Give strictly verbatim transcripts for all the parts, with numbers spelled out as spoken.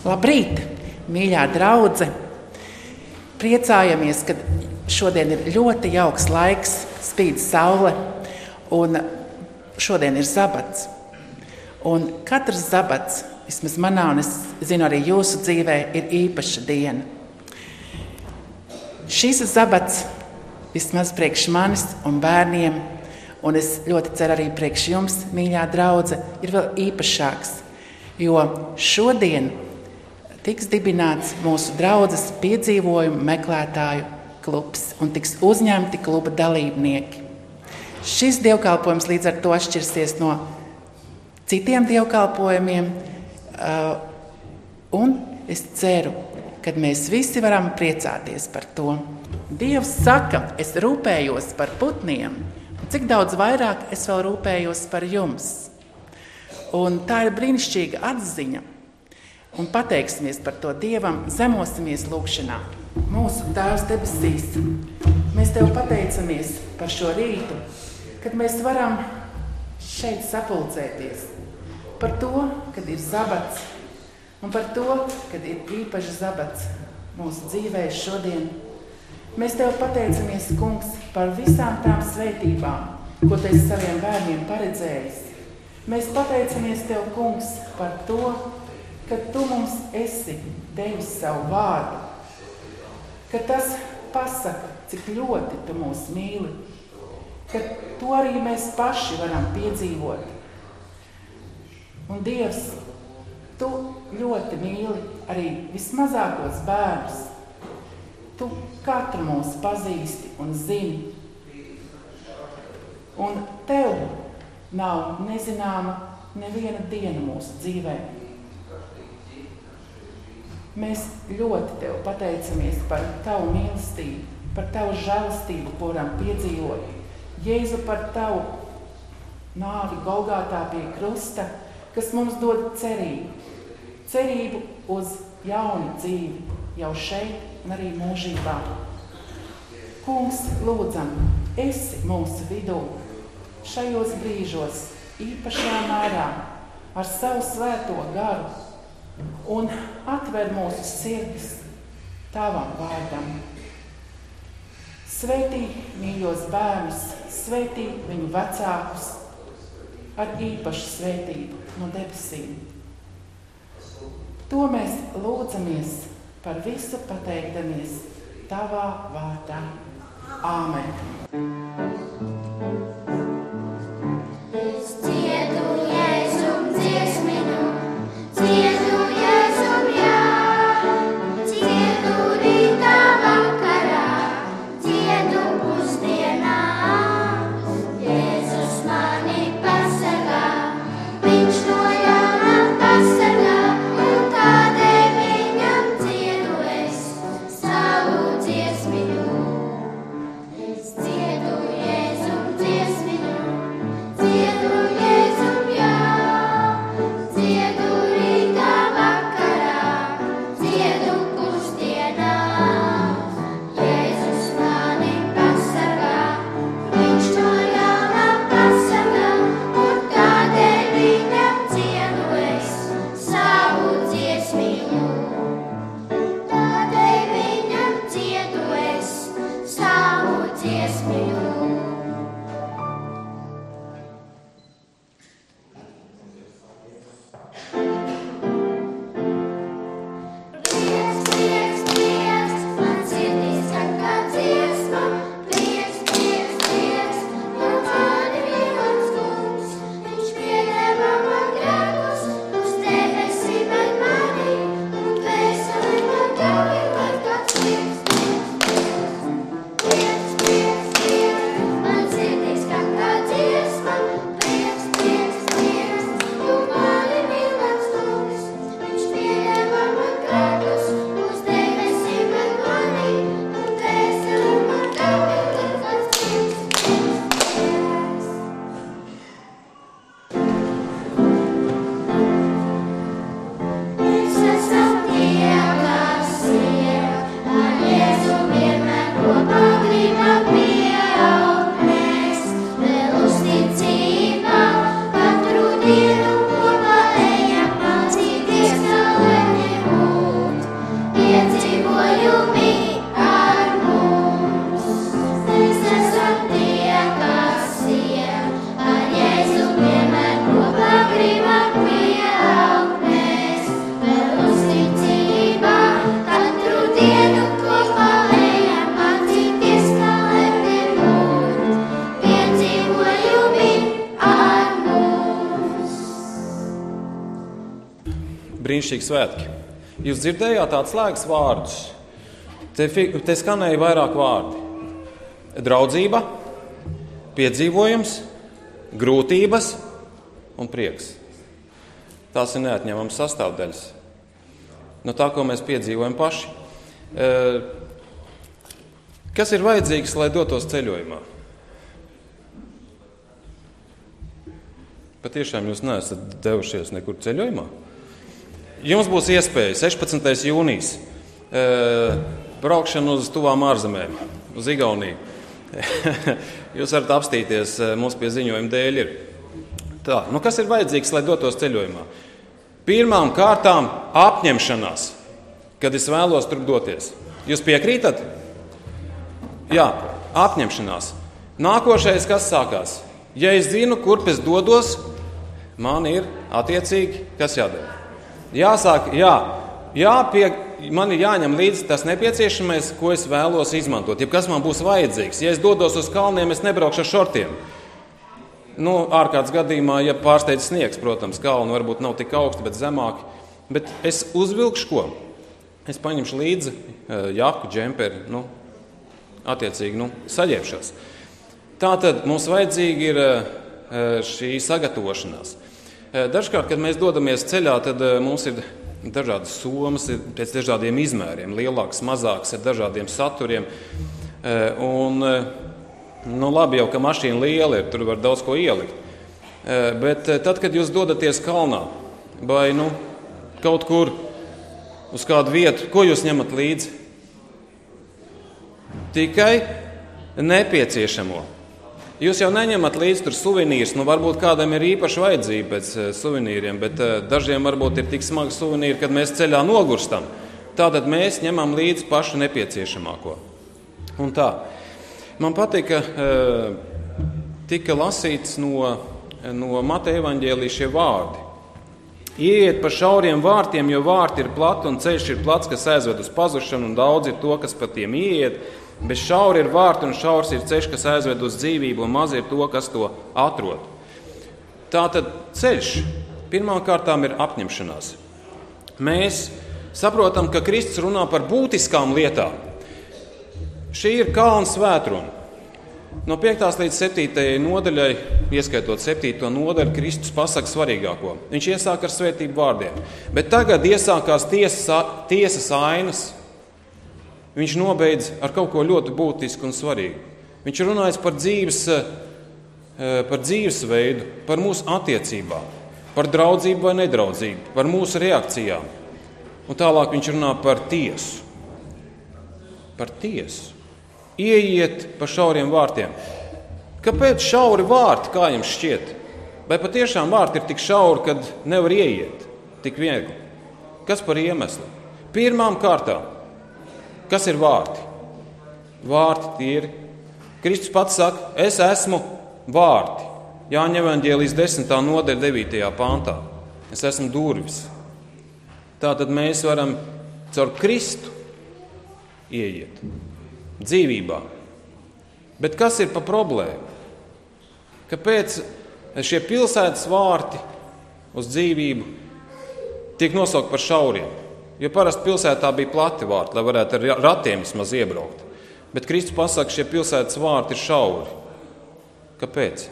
Labrīt, mīļā draudze! Priecājamies, ka šodien ir ļoti jauks laiks, spīd saule, un šodien ir sabats. Un katrs sabats, vismaz manā, un es zinu arī jūsu dzīvē, ir īpaša diena. Šis sabats vismaz priekš manis un bērniem, un es ļoti ceru arī priekš jums, mīļā draudze, ir vēl īpašāks, jo šodien tiks dibināts mūsu draudzes piedzīvojumu meklētāju klubs un tiks uzņemti kluba dalībnieki. Šis dievkalpojums līdz ar to atšķirsies no citiem dievkalpojumiem, un es ceru, ka mēs visi varam priecāties par to. Dievs saka, es rūpējos par putniem, un cik daudz vairāk es vēl rūpējos par jums. Un tā ir brīnišķīga atziņa. Un pateiksimies par to Dievam, zemosimies lūgšanā. Mūsu Tēvs debesīs, mēs Tev pateicamies par šo rītu, kad mēs varam šeit sapulcēties. Par to, kad ir sabats, un par to, kad ir īpašs sabats mūsu dzīvē šodien. Mēs Tev pateicamies, Kungs, par visām tām svētībām, ko Tu esi saviem bērniem paredzējis. Mēs pateicamies Tev, Kungs, par to, ka Tu mums esi devis savu vārdu, ka tas pasaka, cik ļoti Tu mūs mīli, ka to arī mēs paši varam piedzīvot. Un Dievs, Tu ļoti mīli arī vismazākos bērnus. Tu katru mūs pazīsti un zini. Un Tev nav nezināma neviena diena mūsu dzīvē. Mēs ļoti Tev pateicamies par Tavu mīlestību, par Tavu žēlastību, ko varam piedzīvot. Jēzu, par Tavu nāvi Golgātā pie krusta, kas mums dod cerību. Cerību uz jaunu dzīvi jau šeit un arī mūžībā. Kungs, lūdzam, esi mūsu vidū šajos brīžos īpašā mērā ar savu svēto garu un atver mūsu sirdis Tavam vārdam. Svētī mīļos bērnus, svētī viņu vecākus ar īpašu svētību no debesīm. To mēs lūdzamies par visu pateikdamies Tavā vārdā. Āmen! Dziedāju, brīnišķīgi svētki. Jūs dzirdējāt atslēgas vārdus. Te, te skanēja vairāk vārdi. Draudzība, piedzīvojums, grūtības un prieks. Tās ir neatņemamas sastāvdaļas no tā, ko mēs piedzīvojam paši. Kas ir vajadzīgs, lai dotos ceļojumā? Patiešām jūs neesat devušies nekur ceļojumā? Jums būs iespēja sešpadsmitais jūnijas braukšana uz tuvām ārzemēm, uz Igauniju. Jūs varat apstīties, mums pie ziņojuma dēļ ir. Tā, nu kas ir vajadzīgs, lai dotos ceļojumā? Pirmām kārtām apņemšanās, kad es vēlos tur doties. Jūs piekrītat? Jā, apņemšanās. Nākošais, kas sākās? Ja es zinu, kurp es dodos, man ir attiecīgi, kas jādara? Jāsāk, jā, jā pie, man ir jāņem līdzi tas nepieciešamais, ko es vēlos izmantot. Ja kas man būs vajadzīgs? Ja es dodos uz kalniem, es nebraukšu ar šortiem. Nu, ārkārtas gadījumā, ja pārsteidz sniegs, protams, kalni varbūt nav tik augsti, bet zemāki. Bet es uzvilkšu ko? Es paņemšu līdzi jaku, džemperi, nu, attiecīgi, nu, saģērbšos. Tātad mums vajadzīgi ir šī sagatavošanās. Dažkārt, kad mēs dodamies ceļā, tad mums ir dažādas somas, ir pēc dažādiem izmēriem, lielāks, mazāks, ar dažādiem saturiem. Un, nu labi jau, ka mašīna liela ir, tur var daudz ko ielikt. Bet tad, kad jūs dodaties kalnā vai nu, kaut kur uz kādu vietu, ko jūs ņemat līdzi? Tikai nepieciešamo. Jūs jau neņemat līdzi tur suvenīrus, nu varbūt kādam ir īpaši vajadzība pēc suvenīriem, bet dažiem varbūt ir tik smagi suvenīri, kad mēs ceļā nogurstam. Tātad mēs ņemam līdzi pašu nepieciešamāko. Un tā. Man patika, tika lasīts no, no Mateja evaņģēlija šie vārdi. Ieiet pa šauriem vārtiem, jo vārti ir plati un ceļš ir plats, kas aizved uz pazušanu, un daudz ir to, kas pa tiem ieiet. Bet šauri ir vārti un šaurs ir ceļš, kas aizved uz dzīvību, un maz ir to, kas to atrod. Tātad ceļš pirmām kārtām ir apņemšanās. Mēs saprotam, ka Kristus runā par būtiskām lietām. Šī ir kalna svētruna. No piektās līdz septītajai nodaļai, ieskaitot septīto nodaļu, Kristus pasaka svarīgāko. Viņš iesāk ar svētību vārdiem. Bet tagad iesākās tiesas, tiesas ainas. Viņš nobeidz ar kaut ko ļoti būtisku un svarīgu. Viņš runājas par dzīves, par dzīvesveidu, par mūsu attiecībām, par draudzību vai nedraudzību, par mūsu reakcijām. Un tālāk viņš runā par tiesu. Par tiesu. Ieiet pa šauriem vārtiem. Kāpēc šauri vārti, kā jums šķiet? Vai patiešām vārti ir tik šauri, kad nevar ieiet tik viegli? Kas par iemeslu? Pirmām kārtām. Kas ir vārti? Vārti tie ir. Kristus pats saka, es esmu vārti. Jāņa evaņģēlijas desmitā nodaļa devītajā pāntā. Es esmu durvis. Tātad mēs varam caur Kristu ieiet dzīvībā. Bet kas ir pa problēmu? Kāpēc šie pilsētas vārti uz dzīvību tiek nosaukt par šauriem? Jo parasti pilsētā bija plati vārti, lai varētu ar ratiem vismaz iebraukt. Bet Kristus pasaka, šie pilsētas vārti ir šauri. Kāpēc?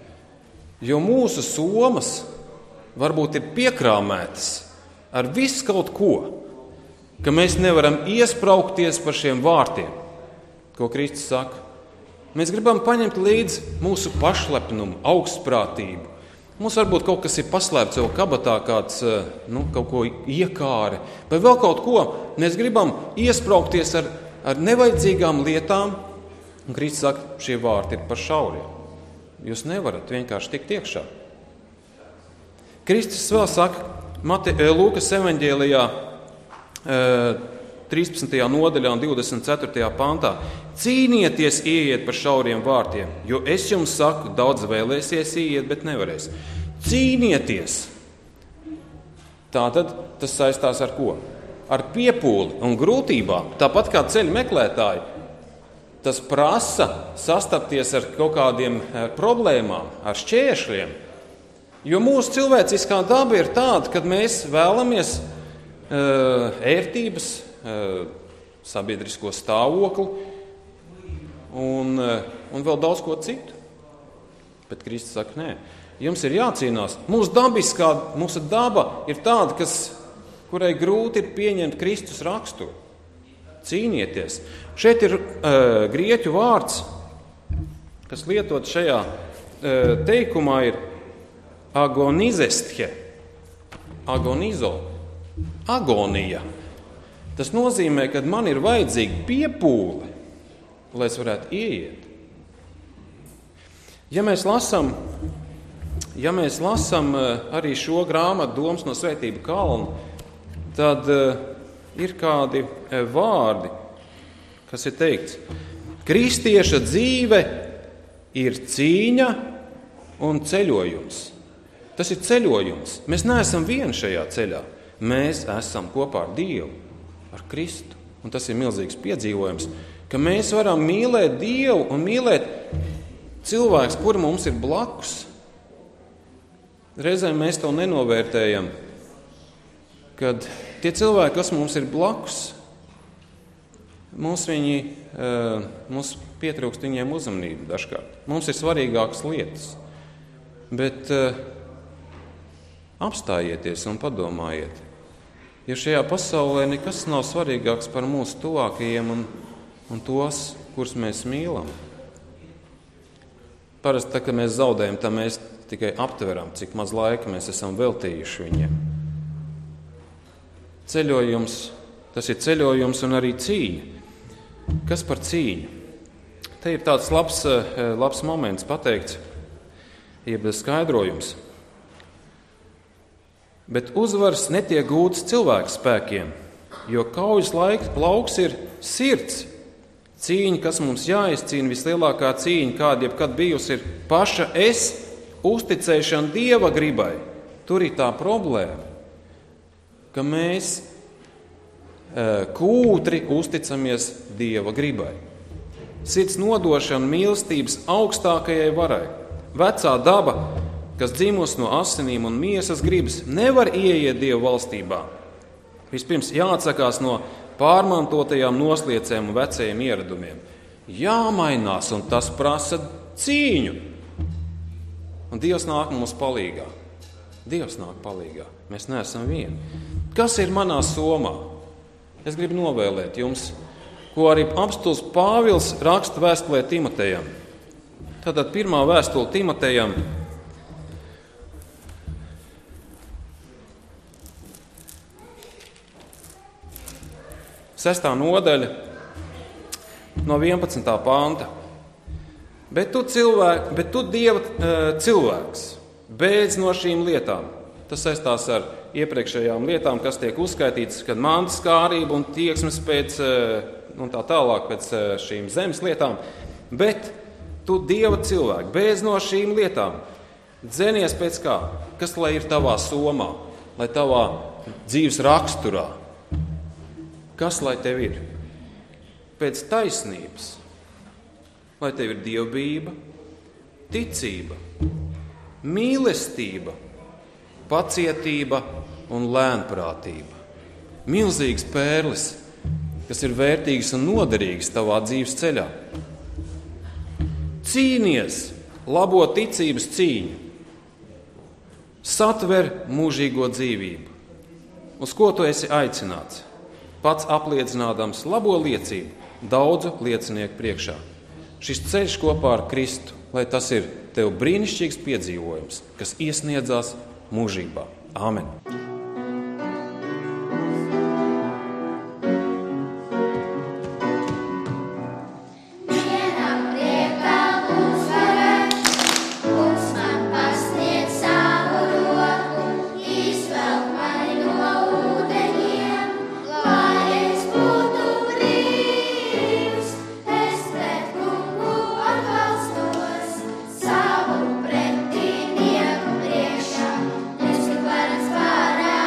Jo mūsu somas varbūt ir piekrāmētas ar visu kaut ko, ka mēs nevaram iespraukties par šiem vārtiem, ko Kristus saka. Mēs gribam paņemt līdzi mūsu pašlepnumu, augstprātību. Mums varbūt kaut kas ir paslēpts jau kabatā, kāds, nu, kaut ko iekāre, vai vēl kaut ko. Mēs gribam iespraukties ar, ar nevajadzīgām lietām, un Kristus saka, šie vārti ir par šauriem. Jūs nevarat vienkārši tikt iekšā. Kristus vēl saka, Mate, Lūkas evaņģēlijā trīspadsmitajā nodaļā un divdesmit ceturtajā pantā. Cīnieties ieiet par šauriem vārtiem, jo es jums saku, daudz vēlēsies ieiet, bet nevarēs. Cīnieties! Tātad tas saistās ar ko? Ar piepūli un grūtībām, tāpat kā ceļu meklētāji. Tas prasa sastapties ar kaut kādiem problēmām, ar šķēršļiem. Jo mūsu cilvēciskā daba ir tāda, kad mēs vēlamies ērtības, sabiedrisko stāvokli un, un vēl daudz ko citu. Bet Kristus saka, nē, jums ir jācīnās. Mūsu dabiskā, mūsu daba ir tāda, kas, kurai grūti ir pieņemt Kristus raksturu. Cīnieties. Šeit ir uh, grieķu vārds, kas lietot šajā uh, teikumā, ir agonizesthe, agonizo, agonija. Tas nozīmē, ka man ir vajadzīga piepūle, lai es varētu ieiet. Ja mēs lasām, ja mēs lasām uh, arī šo grāmatu Domas no Svētību kalna, tad uh, ir kādi uh, vārdi, kas ir teikts. Kristieša dzīve ir cīņa un ceļojums. Tas ir ceļojums. Mēs neesam vieni šajā ceļā. Mēs esam kopā ar Dievu, ar Kristu. Un tas ir milzīgs piedzīvojums, ka mēs varam mīlēt Dievu un mīlēt cilvēks, kuri mums ir blakus. Reizēm mēs to nenovērtējam, kad tie cilvēki, kas mums ir blakus, mums viņi, mums pietrūkst viņiem uzmanību dažkārt. Mums ir svarīgākas lietas. Bet apstājieties un padomājiet, jo šajā pasaulē nekas nav svarīgāks par mūsu tuvākajiem un, un tos, kurus mēs mīlam. Parasti, tā, kad mēs zaudējam, tad mēs tikai aptveram, cik maz laika mēs esam veltījuši viņiem. Ceļojums, tas ir ceļojums un arī cīņa. Kas par cīņu? Te ir tāds labs, labs moments pateikts, jeb skaidrojums. Bet uzvaras netiek gūtas cilvēku spēkiem, jo kaujas lauks ir sirds. Cīņa, kas mums jāizcīna, vislielākā cīņa, kāda jebkad bijusi, ir paša es uzticēšana Dieva gribai. Tur ir tā problēma, ka mēs kūtri uzticamies Dieva gribai. Sirds nodošana mīlestības augstākajai varai. Vecā daba, kas dzimusi no asinīm un miesas gribas, nevar ieiet Dieva valstībā. Vispirms jāatsakās no pārmantotajām nosliecēm un vecajiem ieradumiem. Jāmainās, un tas prasa cīņu. Un Dievs nāk mums palīgā. Dievs nāk palīgā. Mēs neesam vieni. Kas ir manā somā? Es gribu novēlēt jums, ko arī apostols Pāvils raksta vēstulē Timotejam. Tātad pirmā vēstule Timotejam. Sestā nodaļa no vienpadsmitā panta. Bet tu, cilvēk, bet tu Dieva cilvēks, beidz no šīm lietām. Tas saistās ar iepriekšējām lietām, kas tiek uzskaitītas, kad mantas kārība un tieksmes pēc, un tā tālāk pēc šīm zemes lietām. Bet tu Dieva cilvēki, beidz no šīm lietām. Dzenies pēc kā? Kas lai ir tavā somā, lai tavā dzīves raksturā? Kas lai tev ir? Pēc taisnības. Lai tev ir dievbijība, ticība, mīlestība, pacietība un lēnprātība. Milzīgas pērles, kas ir vērtīgas un noderīgas tavā dzīves ceļā. Cīnies, labo ticības cīņu. Satver mūžīgo dzīvību. Uz ko tu esi aicināts? Pats apliecinādams labo liecību daudzu liecinieku priekšā. Šis ceļš kopā ar Kristu, lai tas ir tev brīnišķīgs piedzīvojums, kas iesniedzās mūžībā. Āmen! Savu pretinieku priekšā, es tu varens pārāk.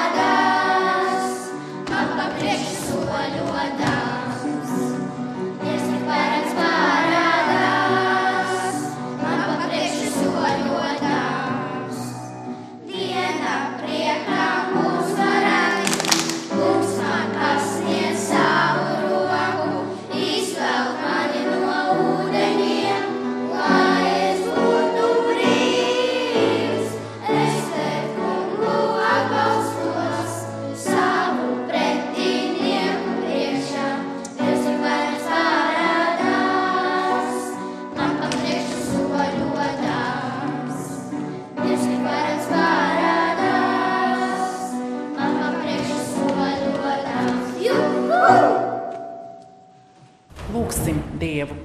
lūgsim Dievu.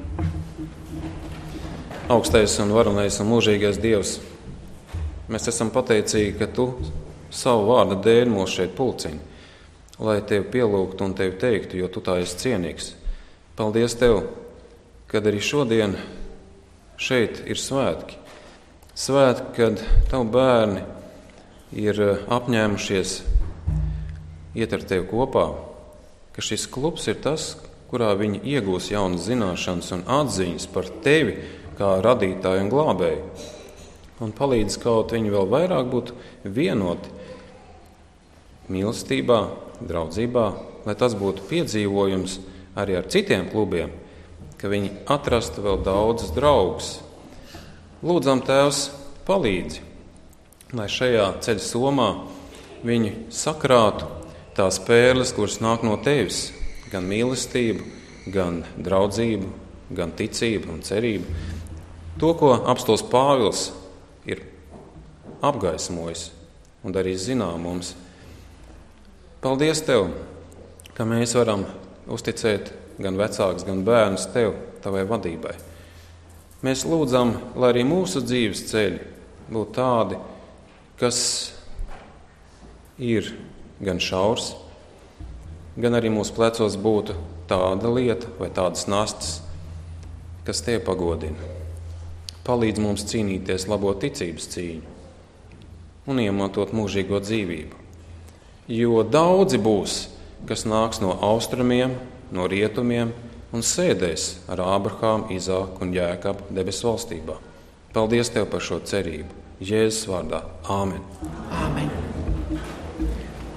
Augstais un varenais un mūžīgais Dievs, mēs esam pateicīgi, ka Tu savu vārdu dēļ mūs šeit pulcini, lai Tevi pielūgtu un Tevi teiktu, jo Tu tā esi cienīgs. Paldies Tev, kad arī šodien šeit ir svētki. Svētki, kad Tavu bērni ir apņēmušies iet ar Tevi kopā, ka šis klubs ir tas, kurā viņi iegūs jaunas zināšanas un atziņas par Tevi kā radītāju un glābēju. Un palīdz kaut viņi vēl vairāk būt vienoti mīlestībā, draudzībā, lai tas būtu piedzīvojums arī ar citiem klubiem, ka viņi atrastu vēl daudzus draugus. Lūdzam, Tēvs, palīdzi, lai šajā ceļa somā viņi sakrātu tās pērles, kuras nāk no Tevis, gan mīlestību, gan draudzību, gan ticību un cerību. To, ko apostols Pāvils ir apgaismojis un darījis zinām mums. Paldies Tev, ka mēs varam uzticēt gan vecāks, gan bērnus Tev, Tavai vadībai. Mēs lūdzam, lai arī mūsu dzīves ceļi būtu tādi, kas ir gan šaurs, gan arī mūsu plecos būtu tāda lieta vai tādas nastas, kas Tevi pagodina. Palīdz mums cīnīties labo ticības cīņu un iemantot mūžīgo dzīvību. Jo daudzi būs, kas nāks no austrumiem, no rietumiem un sēdēs ar Ābrahāmu, Izāku un Jēkabu debesu valstībā. Paldies Tev par šo cerību. Jēzus vārdā. Āmen.